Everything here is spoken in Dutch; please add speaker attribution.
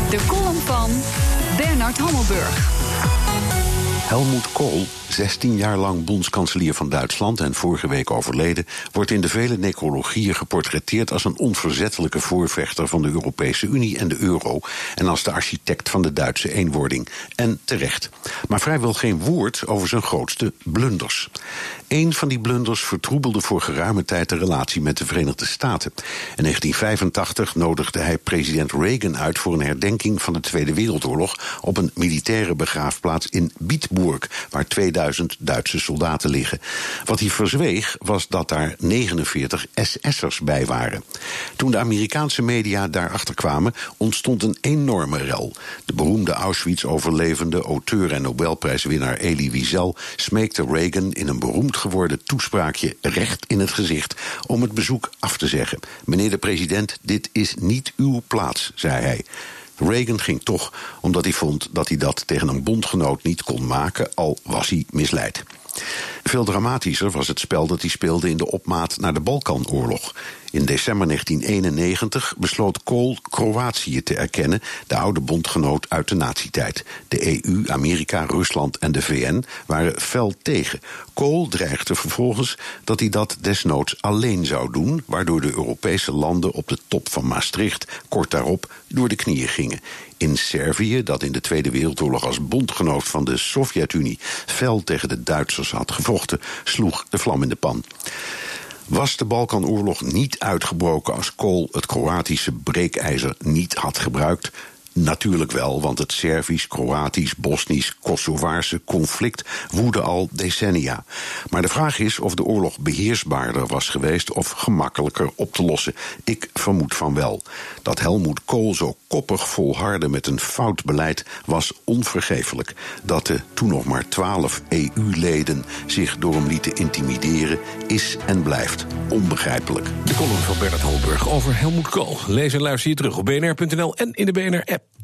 Speaker 1: De column van Bernard Hammelburg.
Speaker 2: Helmut Kohl, 16 jaar lang bondskanselier van Duitsland en vorige week overleden, wordt in de vele necrologieën geportretteerd als een onverzettelijke voorvechter van de Europese Unie en de euro en als de architect van de Duitse eenwording. En terecht. Maar vrijwel geen woord over zijn grootste blunders. Eén van die blunders vertroebelde voor geruime tijd de relatie met de Verenigde Staten. In 1985 nodigde hij president Reagan uit voor een herdenking van de Tweede Wereldoorlog op een militaire begraafplaats in Bitburg, waar 2000 Duitse soldaten liggen. Wat hij verzweeg was dat daar 49 SS'ers bij waren. Toen de Amerikaanse media daarachter kwamen, ontstond een enorme rel. De beroemde Auschwitz-overlevende auteur en Nobelprijswinnaar Elie Wiesel smeekte Reagan in een beroemd geworden toespraakje recht in het gezicht om het bezoek af te zeggen. Meneer de president, dit is niet uw plaats, zei hij. Reagan ging toch, omdat hij vond dat hij dat tegen een bondgenoot niet kon maken, al was hij misleid. Veel dramatischer was het spel dat hij speelde in de opmaat naar de Balkanoorlog. In december 1991 besloot Kohl Kroatië te erkennen, de oude bondgenoot uit de nazi-tijd. De EU, Amerika, Rusland en de VN waren fel tegen. Kohl dreigde vervolgens dat hij dat desnoods alleen zou doen, waardoor de Europese landen op de top van Maastricht kort daarop door de knieën gingen. In Servië, dat in de Tweede Wereldoorlog als bondgenoot van de Sovjet-Unie fel tegen de Duitsers had gevochten, sloeg de vlam in de pan. Was de Balkanoorlog niet uitgebroken als Kohl het Kroatische breekijzer niet had gebruikt? Natuurlijk wel, want het Servisch, Kroatisch, Bosnisch, Kosovaarse conflict woedde al decennia. Maar de vraag is of de oorlog beheersbaarder was geweest of gemakkelijker op te lossen. Ik vermoed van wel. Dat Helmut Kohl zo koppig volhardde met een fout beleid was onvergeeflijk. Dat de toen nog maar 12 EU-leden zich door hem lieten intimideren is en blijft onbegrijpelijk.
Speaker 3: De column van Bernard Hammelburg over Helmut Kohl. Lees en luister je terug op bnr.nl en in de BNR-app.